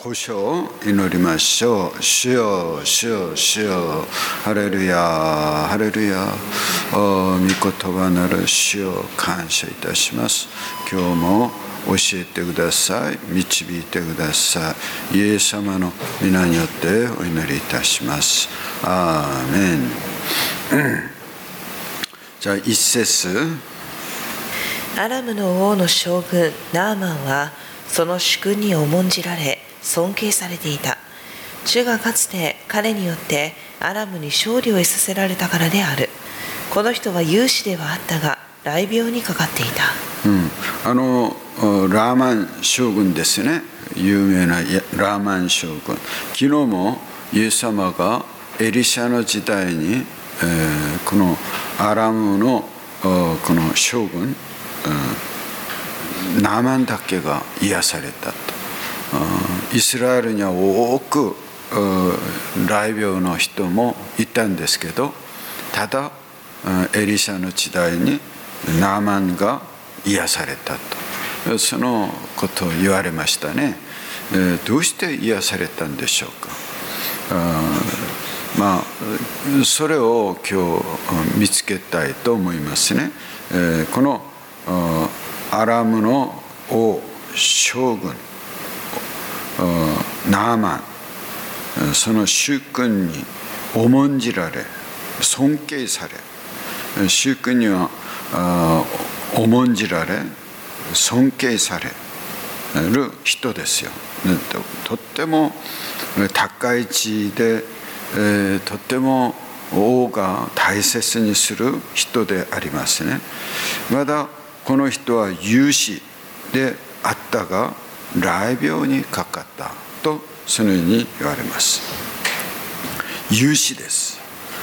呼称を祈りましょう。主よ、主よ、主よ、ハレルヤ、ハレルヤ。御言葉なる主よ、感謝いたします。今日も教えてください。導いてください。イエス様の皆によってお祈りいたします。アーメン。じゃあ一節。 アラムの王の将軍ナーマンはその主君に重んじられ尊敬されていた。主がかつて彼によってアラムに勝利を得させられたからである。この人は勇士ではあったが雷病にかかっていた。 ラーマン将軍ですね。有名なラーマン将軍。昨日もイエス様がエリシャの時代に、このアラムのこの将軍ナーマンだけが癒されたと。イスラエルには多く雷病の人もいたんですけど、ただエリシャの時代にナーマンが癒されたと、そのことを言われましたね。どうして癒されたんでしょうか。それを今日見つけたいと思いますね。このアラムの王将軍ナーマン、その主君に重んじられ尊敬され、主君には重んじられ尊敬される人ですよ。とっても高い地位で、とっても王が大切にする人でありますね。まだこの人は勇士であったが雷病にかかったとそのように言われます。勇士です。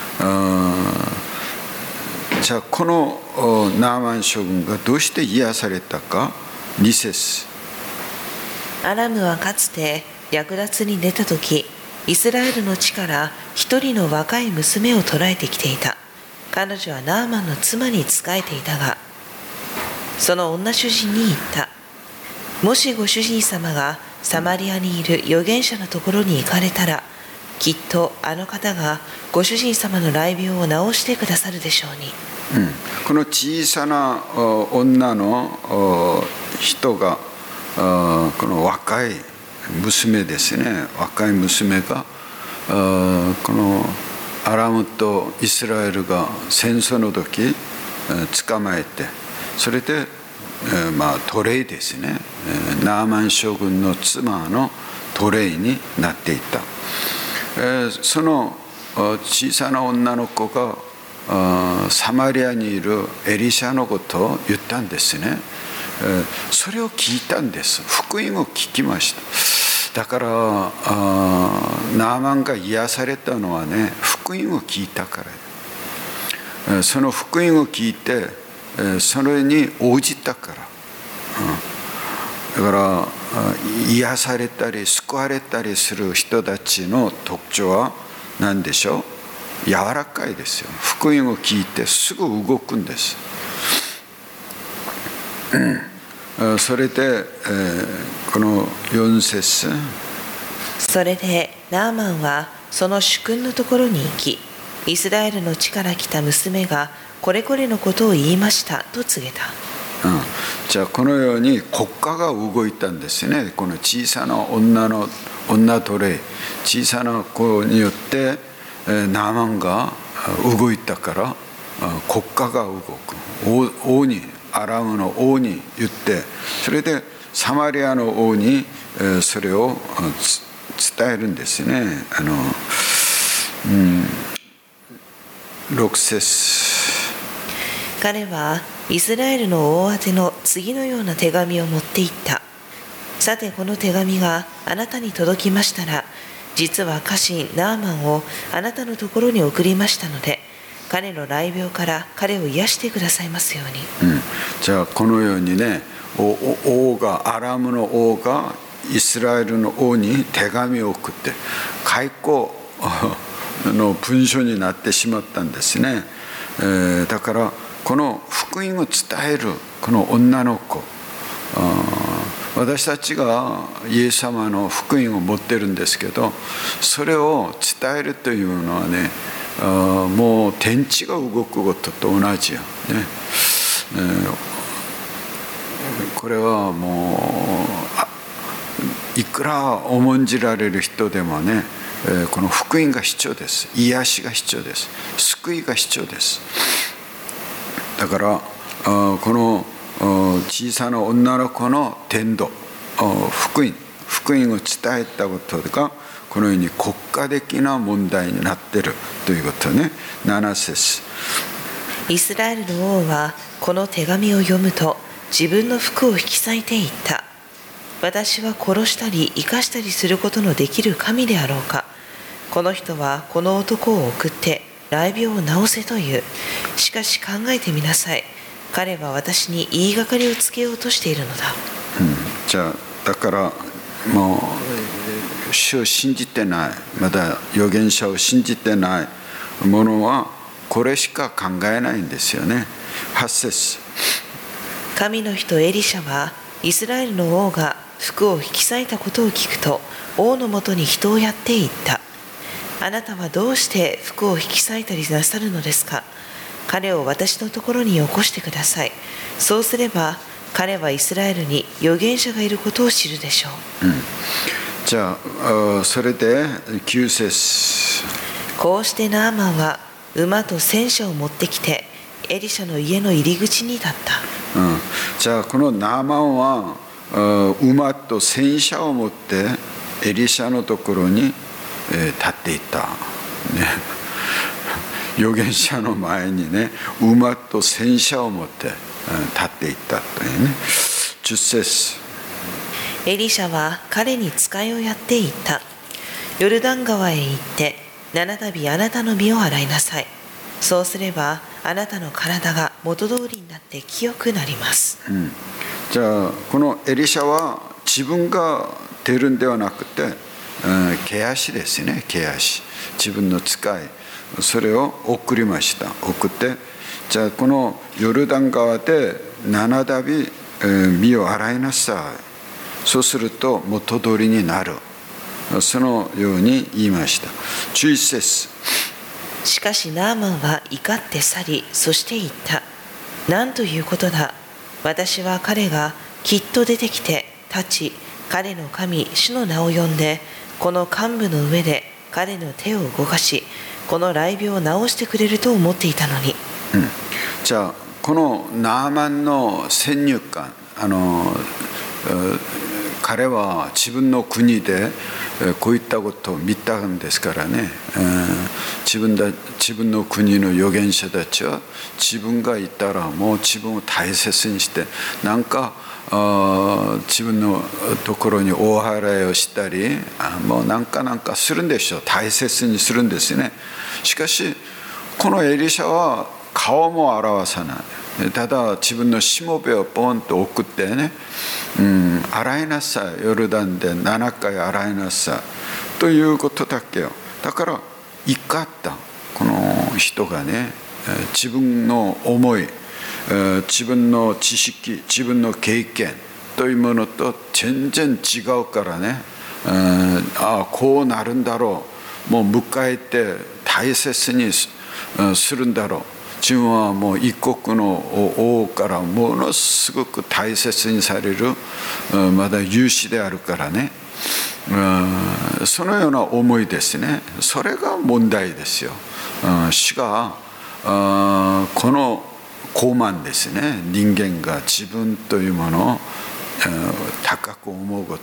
じゃあこのナーマン将軍がどうして癒されたか。2節。 アラムはかつて略奪に出た時、イスラエルの地から一人の若い娘を捕らえてきていた。彼女はナーマンの妻に仕えていたが、その女主人に言った。もしご主人様がサマリアにいる預言者のところに行かれたら、きっとあの方がご主人様の雷病を治してくださるでしょうに。 この小さな女の人が、この若い娘ですね。若い娘がこのアラムとイスラエルが戦争の時捕まえて、それで奴隷ですね。ナーマン将軍の妻の奴隷になっていた。その小さな女の子がサマリアにいるエリシャのことを言ったんですね。それを聞いたんです。福音を聞きました。だからナーマンが癒されたのはね、福音を聞いたから。その福音を聞いてそれに応じたから。だから癒されたり救われたりする人たちの特徴は何でしょう。柔らかいですよ。福音を聞いてすぐ動くんです。それで、この4節。 それでナーマンはその主君のところに行き、イスラエルの地から来た娘がこれこれのことを言いましたと告げた。 じゃあこのように国家が動いたんですね。この小さな女奴隷、小さな子によってナーマンが動いたから国家が動く。王に、アラムの王に言って、それでサマリアの王にそれを伝えるんですね。6節。 彼はイスラエルの王宛ての次のような手紙を持っていった。さてこの手紙があなたに届きましたら、実は家臣ナーマンをあなたのところに送りましたので、彼の雷病から彼を癒してくださいますように。 じゃあこのようにね、アラムの王がイスラエルの王に手紙を送って開口の文書になってしまったんですね。だからこの福音を伝えるこの女の子、 私たちがイエス様の福音を持ってるんですけど、それを伝えるというのはね、もう天地が動くことと同じよね。これはもういくら重んじられる人でもね、この福音が必要です。癒しが必要です。救いが必要です。だからこの小さな女の子の伝道、福音を伝えたことがこのように国家的な問題になっているということね。7節。 イスラエルの王はこの手紙を読むと自分の服を引き裂いていった。私は殺したり生かしたりすることのできる神であろうか。この人はこの男を送って雷病を治せという。しかし考えてみなさい。彼は私に言いがかりをつけようとしているのだ。 じゃあだからもう主を信じてない、また預言者を信じてない者はこれしか考えないんですよね。8節。 神の人エリシャはイスラエルの王が服を引き裂いたことを聞くと王のもとに人をやっていった。あなたはどうして服を引き裂いたりなさるのですか。彼を私のところによこしてください。そうすれば彼はイスラエルに預言者がいることを知るでしょう。 じゃあそれで9節。 こうしてナーマンは馬と戦車を持ってきてエリシャの家の入り口に立った。 じゃあこのナーマンは馬と戦車を持ってエリシャのところに立っていた、ね、預言者の前にね、馬と戦車を持って立っていったというね。10節。 エリシャは彼に使いをやっていった。ヨルダン川へ行って7度あなたの身を洗いなさい。そうすればあなたの体が元通りになって清くなります。 じゃあこのエリシャは自分が出るんではなくて、毛足ですね。毛足、自分の使い、それを送りました。送って、じゃあこのヨルダン川で7度身を洗いなさい。そうすると元通りになる。そのように言いました。11節。 しかしナーマンは怒って去り、そして言った。なんということだ。私は彼がきっと出てきて立ち、彼の神主の名を呼んで、この幹部の上で彼の手を動かし、この雷病を治してくれると思っていたのに。 じゃあこのナーマンの先入観、彼は自分の国でこういったことを見たんですからね。自分の国の預言者たちは自分がいたらもう自分を大切にして、なんか自分のところに大払いをしたり、もうなんかするんでしょう。大切にするんですね。しかしこのエリシャは顔も表さない。ただ自分のしもべをポンと送ってね、洗いなさい。ヨルダンで7回洗いなさいということだけよ。だから怒ったこの人がね、自分の思い、自分の知識、自分の経験というものと全然違うからね、こうなるんだろう、もう迎えて大切にするんだろう。自分はもう一国の王からものすごく大切にされる、まだ勇士であるからね、そのような思いですね。それが問題ですよ。主がこの傲慢ですね。人間が自分というものを高く思うこと、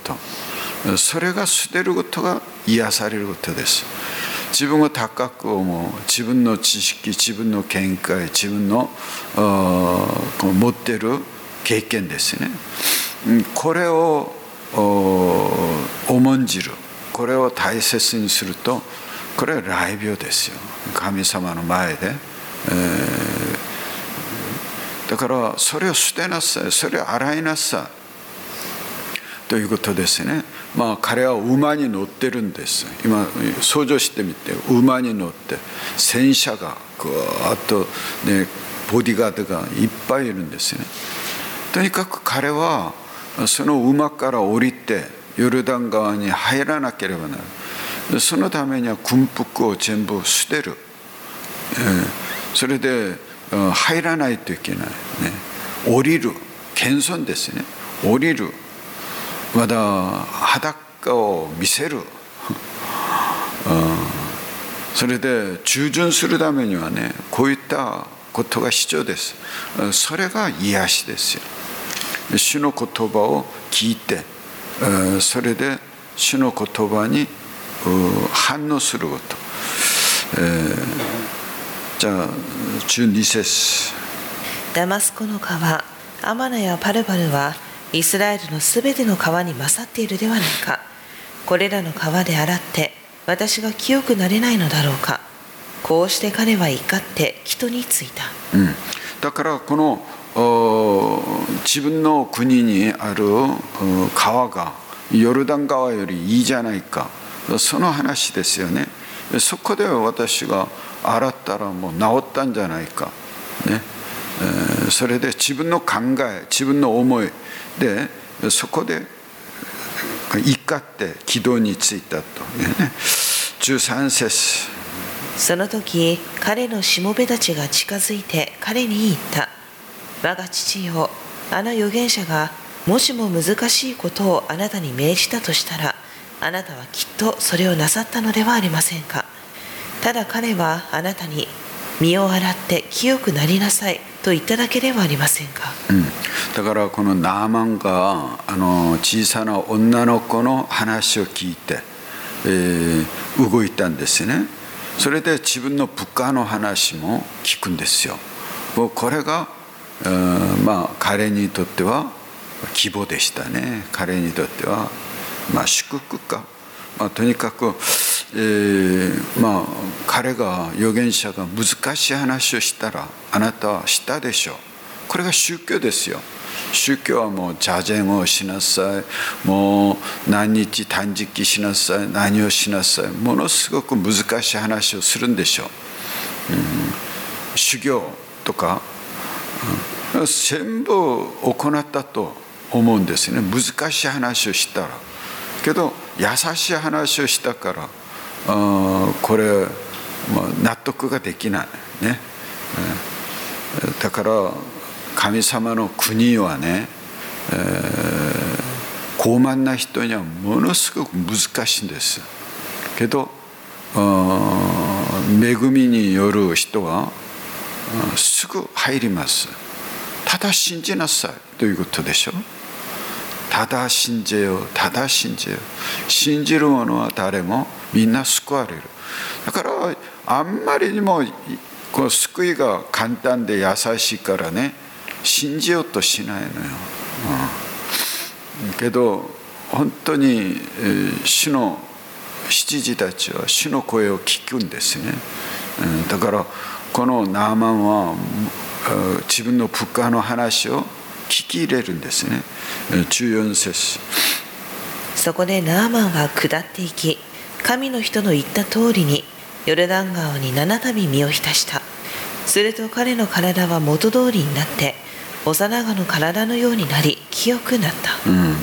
それが捨てることが癒されることです。自分を高く思う、自分の知識、自分の見解、自分の持っている経験ですね。これを重んじる、これを大切にすると、これは雷病ですよ。神様の前で、だからそれを捨てなさい、それを洗いなさいということですね。彼は馬に乗ってるんです。今想像してみて、馬に乗って戦車がぐわっとね、ボディーガードがいっぱいいるんですね。とにかく彼はその馬から降りてヨルダン川に入らなければならない。そのためには軍服を全部捨てる、それで入らないといけない、ね、降りる、謙遜ですね。降りる、まだ裸を見せるそれで従順するためにはね、こういったことが必要です。それが癒しですよ。主の言葉を聞いて、それで主の言葉に反応すること。じゃあ12節。 ダマスコの川、アマナやパルバルはイスラエルのすべての川に勝っているではないか。これらの川で洗って私が清くなれないのだろうか。こうして彼は怒って帰途に着いた。 だからこの自分の国にある川がヨルダン川よりいいじゃないか、その話ですよね。そこで私が洗ったらもう治ったんじゃないか、ね。それで自分の考え、自分の思いでそこで怒って軌道についたというね。13節。 その時彼のしもべたちが近づいて彼に言った。我が父よ、あの預言者がもしも難しいことをあなたに命じたとしたら、あなたはきっとそれをなさったのではありませんか。ただ彼はあなたに身を洗って清くなりなさいと言っただけではありませんか。 だからこのナーマンが小さな女の子の話を聞いて、動いたんですね。それで自分の部下の話も聞くんですよ。もうこれが、彼にとっては希望でしたね。彼にとっては、祝福か、とにかく、彼が預言者が難しい話をしたらあなたはしたでしょう。これが宗教ですよ。宗教はもう座禅をしなさい、もう何日断食しなさい、何をしなさい、ものすごく難しい話をするんでしょう。修行とか、全部行ったと思うんですね。難しい話をしたら。けど優しい話をしたからこれ、納得ができないね。だから神様の国はね、傲慢な人にはものすごく難しいんです。けど恵みによる人はすぐ入ります。ただ信じなさいということでしょ。ただ信じよう、ただ信じよう。信じる者は誰もみんな救われる。だからあんまりにもこの救いが簡単で優しいからね、信じようとしないのよ。けど本当に主の執事たちは主の声を聞くんですね。だからこのナーマンは自分の部下の話を聞き入れるんですね。14節。 そこでナーマンは下っていき、神の人の言った通りにヨルダン川に7度身を浸した。すると彼の体は元通りになって幼子の体のようになり清くなった。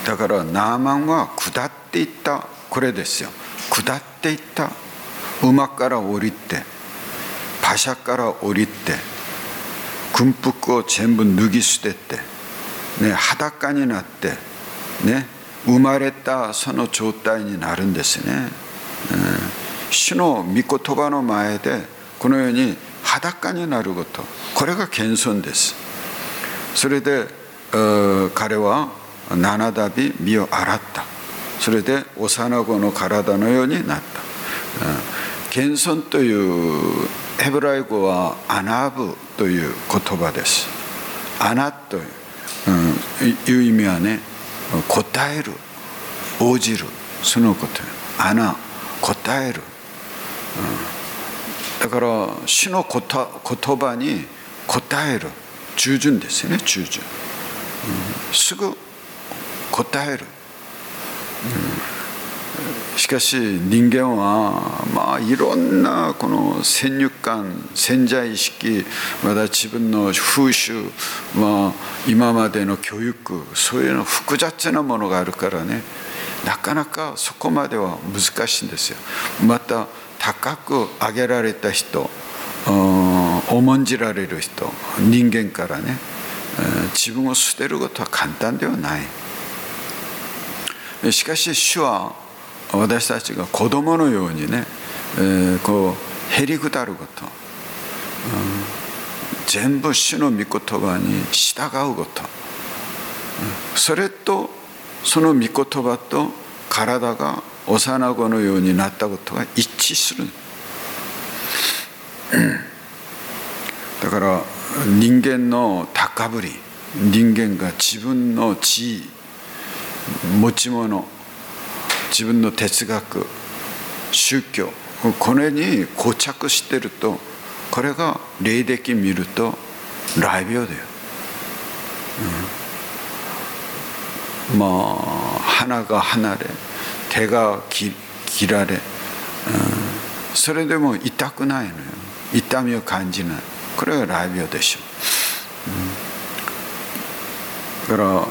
だからナーマンは下っていった。これですよ。下っていった。馬から降りて、馬車から降りて、軍服を全部脱ぎ捨てて、裸になって、生まれたその状態になるんですね。主の御言葉の前でこのように裸になること、これが謙遜です。それで彼は7度身を洗った。それで幼子の体のようになった。謙遜というヘブライ語はアナブという言葉です。アナという意味はね、答える、応じる、そのこと。アナ、答える。だから主の言葉に答える、従順ですね。従順、すぐ答える。 しかし人間はいろんなこの先入観、潜在意識、また自分の風習、今までの教育、そういうの複雑なものがあるからね、なかなかそこまでは難しいんですよ。また高く上げられた人、重んじられる人、人間からね、自分を捨てることは簡単ではない。しかし主は私たちが子供のようにね、こうへりくだること、全部主の御言葉に従うこと、それとその御言葉と体が幼子のようになったことが一致する。だから人間の高ぶり、人間が自分の地位、持ち物、自分の哲学、宗教、これに固着してると、これが霊的見ると癩病だよ。鼻が離れ、手が切られ、それでも痛くないのよ。痛みを感じない。これが癩病でしょう。だから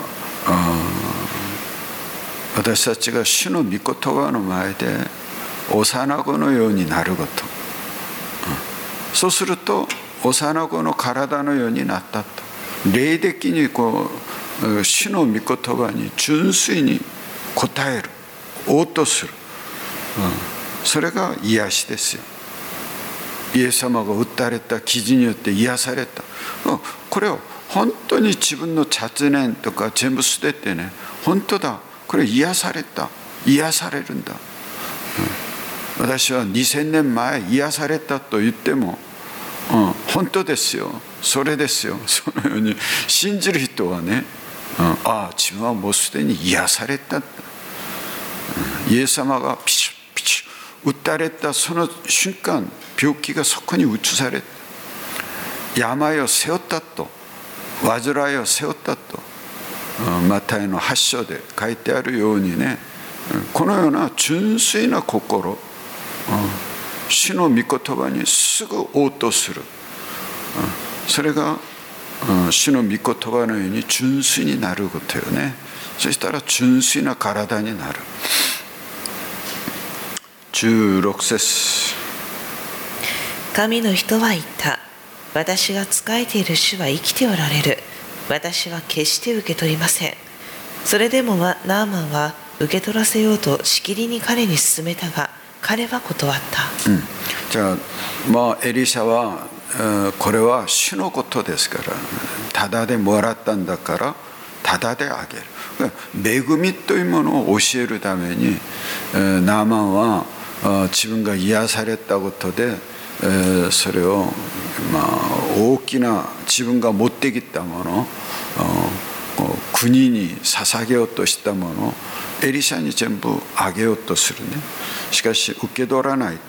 私たちが主の御言葉の前で幼子のようになること、そうすると幼子の体のようになったと。霊的に主の御言葉に純粋に応える、応答する、それが癒しですよ。イエス様が打たれた傷によって癒された。これを本当に自分の雑念とか全部捨ててね、本当だ、これ癒された、癒されるんだ。私は2000年前癒されたと言っても、本当ですよ、それですよ。そのように信じる人はね、自分はもうすでに癒された。イエス様がピシュッピシュッ打たれたその瞬間、病気がそこに移された。病を背負ったと、患いを背負ったと、マタイの8章で書いてあるようにね、このような純粋な心、主の御言葉にすぐ応答する、それが主の御言葉のように純粋になることよね。そしたら純粋な体になる。16節。 神の人は言った。私が仕えている主は生きておられる。私は決して受け取りません。それでもナーマンは受け取らせようとしきりに彼に勧めたが、彼は断った。 じゃあ、エリシャはこれは主のことですから、ただでもらったんだからただであげる。恵みというものを教えるために、ナーマンは自分が癒されたことで、それを大きな自分が持ってきたもの、国に捧げようとしたものをエリシャに全部あげようとするね。しかし受け取らないって、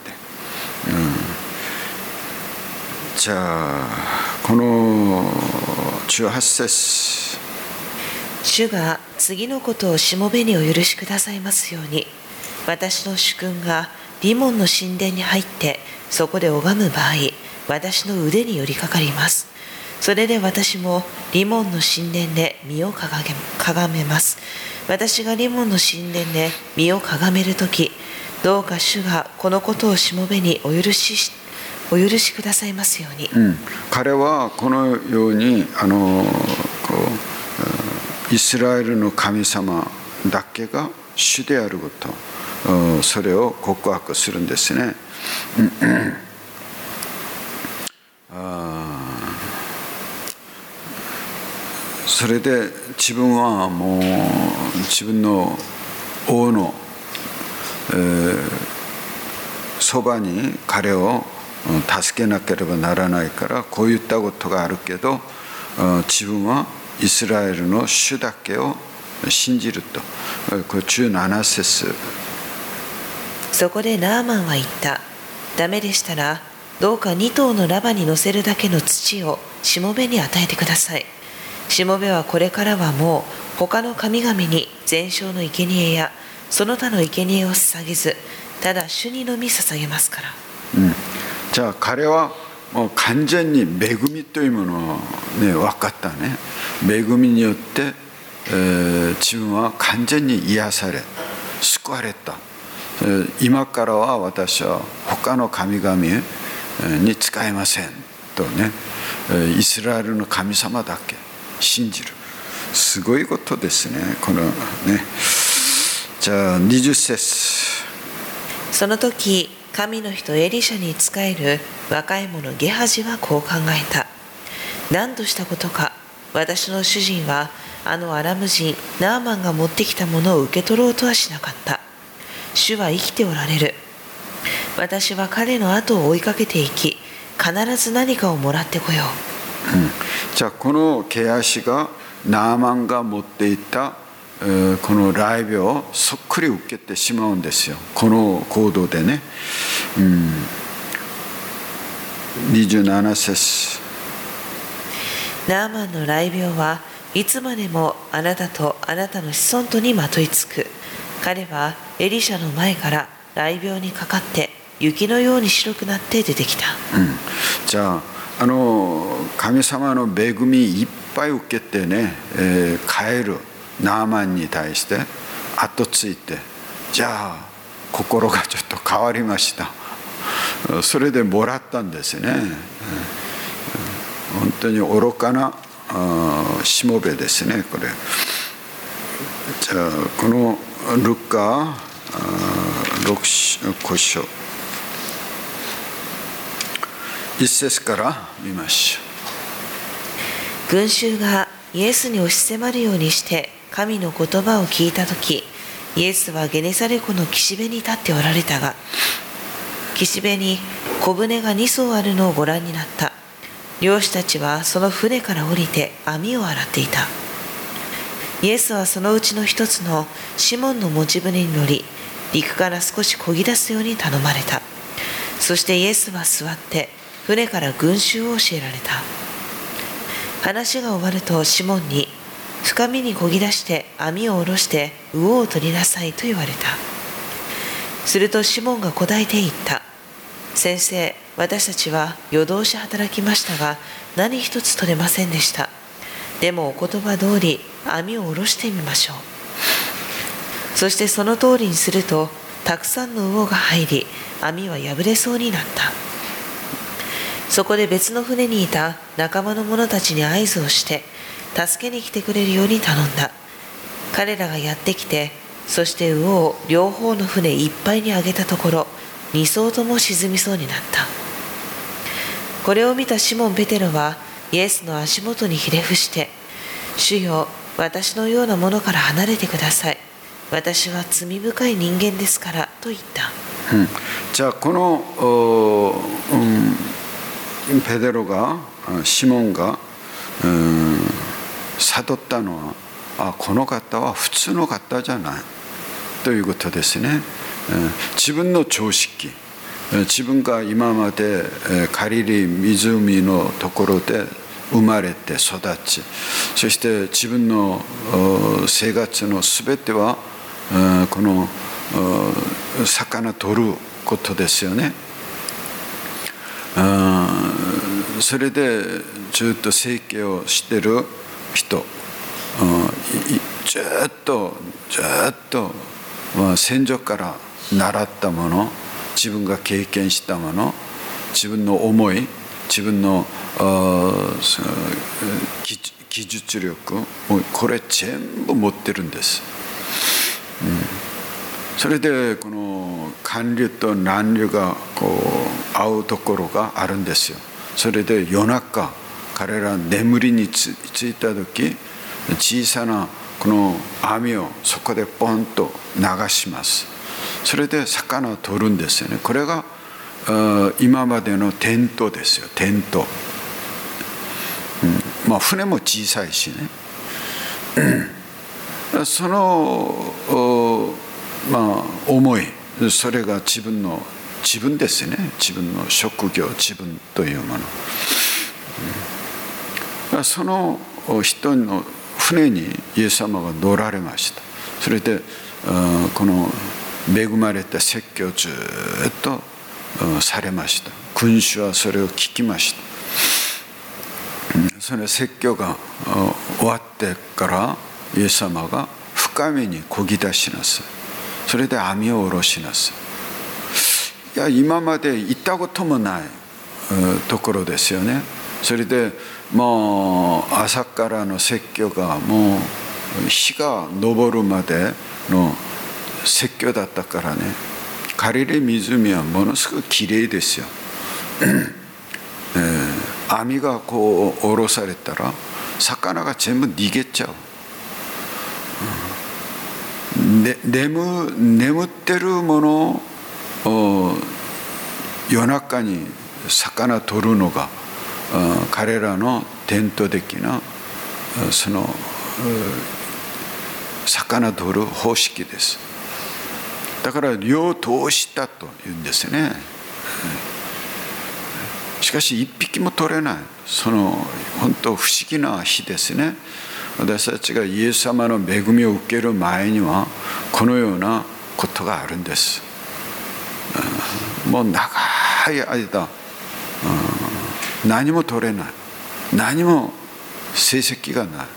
じゃあこの18節。 主が次のことをしもべにお許しくださいますように。私の主君がリモンの神殿に入ってそこで拝む場合、私の腕に寄りかかります。それで私もリモンの神殿で身をかがめます。私がリモンの神殿で身をかがめるとき、どうか主がこのことをしもべにお許しくださいますように。 彼はこのようにイスラエルの神様だけが主であること、それを告白するんですね。それで自分はもう自分の王のそばに彼を助けなければならないから、こういったことがあるけど、自分はイスラエルの主だけを信じると。これ17節。 そこでナーマンは言った。ダメでしたら、どうか2頭のラバに乗せるだけの土をしもべに与えてください。しもべはこれからはもう他の神々に全焼の生贄やその他の生贄を捧げず、ただ主にのみ捧げますから。 じゃあ彼はもう完全に恵みというものを、ね、分かったね。恵みによって、自分は完全に癒され救われた。今からは私は他の神々に仕えませんとね、イスラエルの神様だけ信じる。すごいことですね、このね。じゃあ20節。 その時神の人エリシャに仕える若い者ゲハジはこう考えた。何としたことか、私の主人はあのアラム人ナーマンが持ってきたものを受け取ろうとはしなかった。主は生きておられる。私は彼の後を追いかけていき、必ず何かをもらってこよう。 じゃあこのゲハジがナーマンが持っていたこの雷病をそっくり受けてしまうんですよ、この行動でね。27節。 ナーマンの雷病はいつまでもあなたとあなたの子孫とにまといつく。彼はエリシャの前から雷病にかかって雪のように白くなって出てきた。 じゃあ神様の恵みいっぱい受けてね、帰るナーマンに対して後ついて、じゃあ心がちょっと変わりました。それでもらったんですね。本当に愚かなしもべですね、これ。じゃあこのルカ6章1節から見ましょう。群衆がイエスに押し迫るようにして神の言葉を聞いたとき、イエスはゲネサレ湖の岸辺に立っておられたが、岸辺に小舟が2艘あるのをご覧になった。漁師たちはその船から降りて網を洗っていた。イエスはそのうちの一つのシモンの持ち舟に乗り、陸から少し漕ぎ出すように頼まれた。そしてイエスは座って船から群衆を教えられた。話が終わるとシモンに、深みに漕ぎ出して網を下ろして魚を取りなさいと言われた。するとシモンが答えて言った。先生、私たちは夜通し働きましたが何一つ取れませんでした。でもお言葉通り網を下ろしてみましょう。そしてその通りにするとたくさんの魚が入り、網は破れそうになった。そこで別の船にいた仲間の者たちに合図をして助けに来てくれるように頼んだ。彼らがやってきて、そして魚を両方の船いっぱいに上げたところ、2艘とも沈みそうになった。これを見たシモン・ペテロはイエスの足元にひれ伏して、主よ、私のようなものから離れてください。私は罪深い人間ですからと言った。 じゃあこのペテロがシモンが悟ったのは、この方は普通の方じゃないということですね。自分の常識、自分が今までガリリ湖のところで生まれて育ち、そして自分の生活のすべてはこの魚取ることですよね。それでずっと生計をしてる人、ずっと先祖から習ったもの、自分が経験したもの、自分の思い、自分の技術力、これ全部持ってるんです。それでこの寒流と暖流がこう合うところがあるんですよ。それで夜中彼ら眠りについた時、小さなこの網をそこでポンと流します。それで魚を取るんですよね。これが今までの伝統ですよ、伝統。船も小さいしね。その思い、それが自分ですね。自分の職業、自分というもの。その人の船にイエス様が乗られました。それでこの恵まれた説教をずっとされました。君主はそれを聞きました。その説教が終わってからイエス様が深みにこぎ出しなさい。それで網を下ろしなさい。いや、今まで行ったこともないところですよね。それでもう朝からの説教がもう日が昇るまでの説教だったからね。ガリレ湖はものすごくきれいですよ。網がこう下ろされたら魚が全部逃げちゃう。眠ってるものを夜中に魚取るのが彼らの伝統的なその魚取る方式です。だから漁を通したというんですね。しかし一匹も取れない。その本当不思議な日ですね。私たちがイエス様の恵みを受ける前にはこのようなことがあるんです。もう長い間何も取れない、何も成績がない。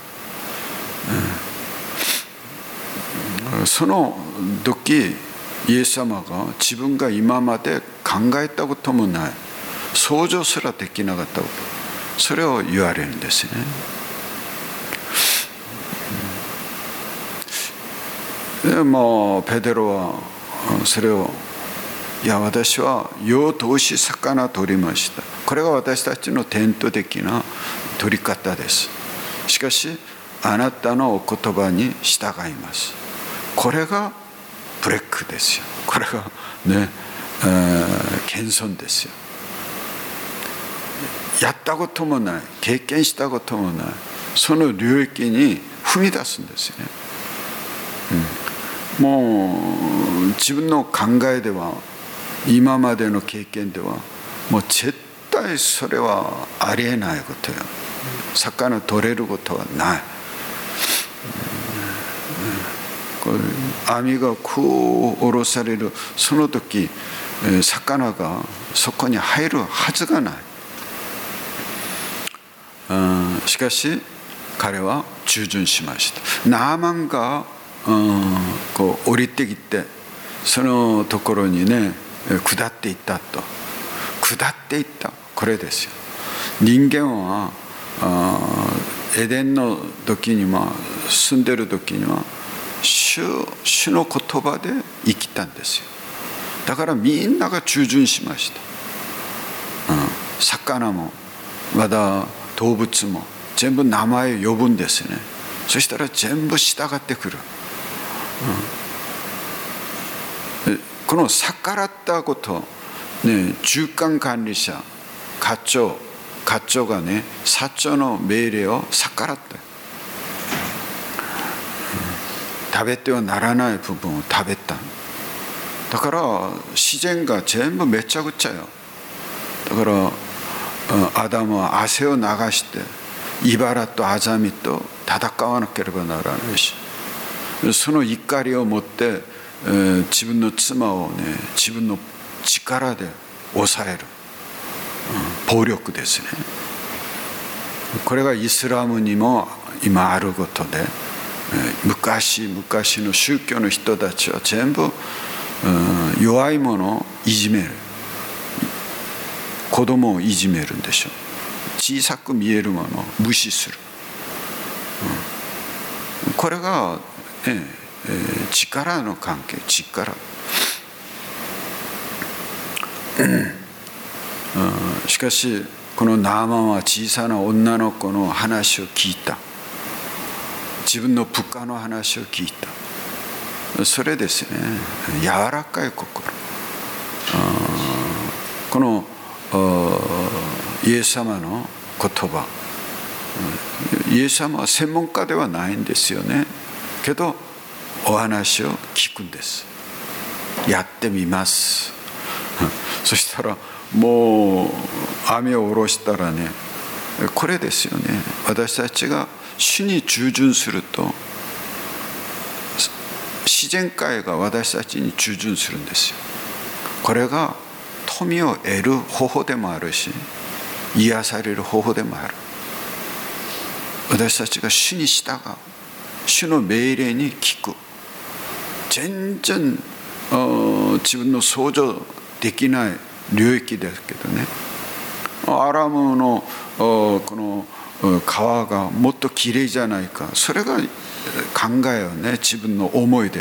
その時イエス様が自分が今まで考えたこともない、想像すらできなかったこと、それを言われるんですね。でもペテロはそれを、いや私は夜を通し魚取りました。これが私たちの伝統的な取り方です。しかしあなたのお言葉に従います。これがブレックですよ。これがね、謙遜ですよ。やったこともない、経験したこともない、その領域に踏み出すんですよね。もう自分の考えでは、今までの経験ではもう絶対それはありえないことよ。魚取れることはない。網がこう下ろされるその時、魚がそこに入るはずがない。しかし彼は従順しました。ナーマンがこう降りてきてそのところにね下っていったと。下っていった、これですよ。人間はエデンの時には、住んでる時には主の言葉で生きたんですよ。だからみんなが従順しました。魚もまだ動物も全部名前を呼ぶんですね。そしたら全部従ってくる。この逆らったこと、ね、中間管理者課長がね社長の命令を逆らった。食べてはならない部分を食べた。だから自然が全部めちゃくちゃよ。だからアダムは汗を流して茨とアザミと戦わなければならないし、その怒りを持って、自分の妻をね自分の力で抑える、暴力ですね。これがイスラムにも今あることで、昔の宗教の人たちは全部、弱い者をいじめる、子供をいじめるんでしょう。小さく見えるものを無視する、これが、力の関係、力、しかしこのナーマンは小さな女の子の話を聞いた。自分の部下の話を聞いた。それですね、柔らかい心。このイエス様の言葉、イエス様は専門家ではないんですよね。けどお話を聞くんです。やってみます。そしたらもう網を下ろしたらね、これですよね。私たちが主に従順すると自自然界が私たちに従順するんですよ。これが富を得る方法でもあるし、癒される方法でもある。私たちが主に従う、主の命令に聞く。全然自分の想像できない領域ですけどね、アラムのこの川がもっときれいじゃないか、それが考えよね、自分の思いです。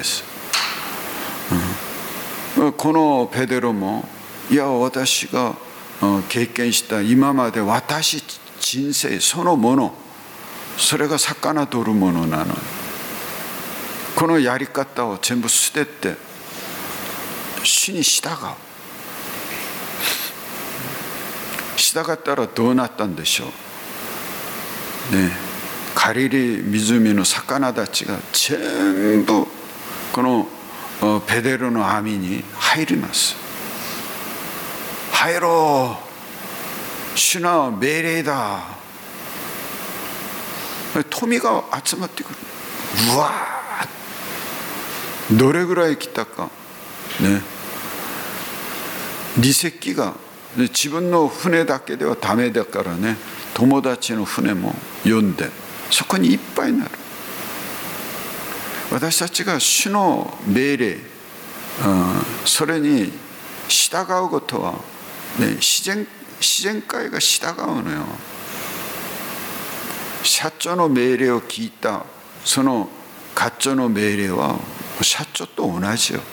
このペテロも、いや私が経験した今まで私人生そのもの、それが魚取るものなのに、このやり方を全部捨てて主に従う。従ったらどうなったんでしょうね。ガリレー湖の魚たちが全部このペテロの網に入ります。入ろう、主の命令だ。富が集まってくる。うわー、どれぐらい来たかね。利息が自分の船だけではダメだからね、友達の船も呼んでそこにいっぱいになる。私たちが主の命令、それに従うことは、ね、自然界が従うのよ。社長の命令を聞いたその課長の命令は社長と同じよ。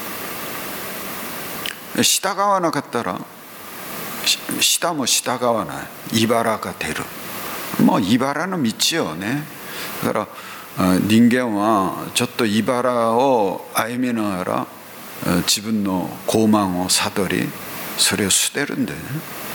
従わなかったら下も従わない、茨が出る。もう茨の道よね。だから人間はちょっと茨を歩みながら自分の傲慢を悟り、それを捨てるんだよね。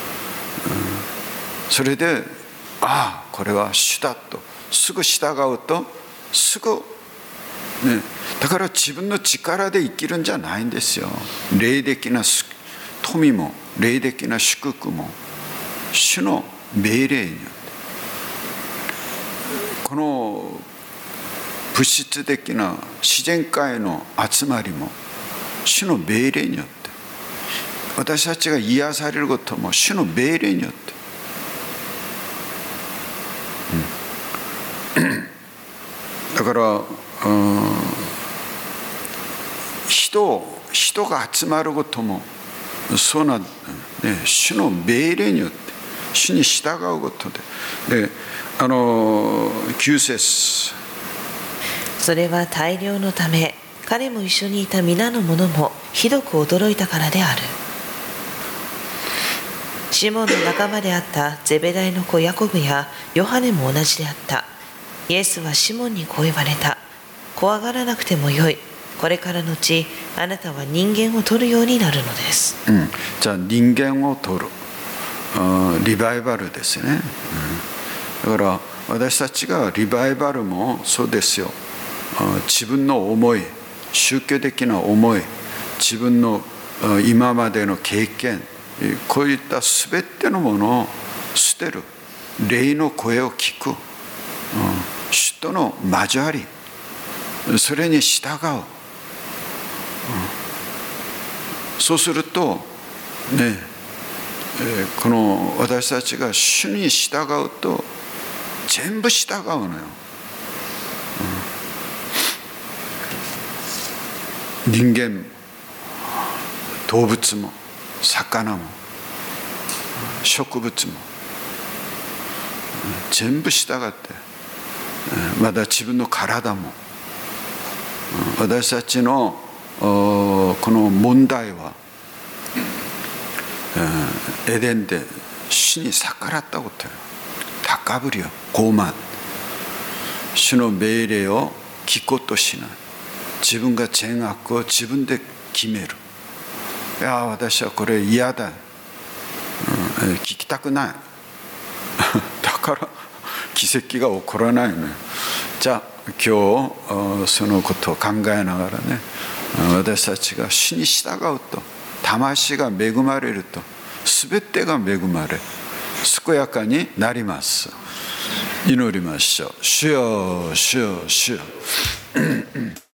それでこれは主だとすぐ従うとすぐ、ね、だから自分の力で生きるんじゃないんですよ。霊的な富も霊的な祝福も主の命令によって、この物質的な自然界の集まりも主の命令によって、私たちが癒されることも主の命令によって、だから人が集まることもそうなん、ね、主の命令によって主に従うことで、9節、 それは大量のため、彼も一緒にいた皆の者もひどく驚いたからである。シモンの仲間であったゼベダイの子ヤコブやヨハネも同じであった。イエスはシモンにこう言われた。怖がらなくてもよい。これからのちあなたは人間を取るようになるのです。 じゃあ人間を取る、リバイバルですね。だから私たちがリバイバルもそうですよ。自分の思い、宗教的な思い、自分の今までの経験、こういった全てのものを捨てる。霊の声を聞く、主との交わり、それに従う。そうするとね、この私たちが主に従うと全部従うのよ。人間、動物も魚も植物も全部従って、また自分の体も、私たちのこの問題はエデンで主に逆らったことよ。高ぶりよ、傲慢、主の命令を聞こうとしない、自分が善悪を自分で決める。いや私はこれ嫌だ、聞きたくないだから奇跡が起こらないのよ。じゃあ今日そのことを考えながらね、私たちが主に従うと魂が恵まれると全てが恵まれ健やかになります。祈りましょう。主よ主よ主よ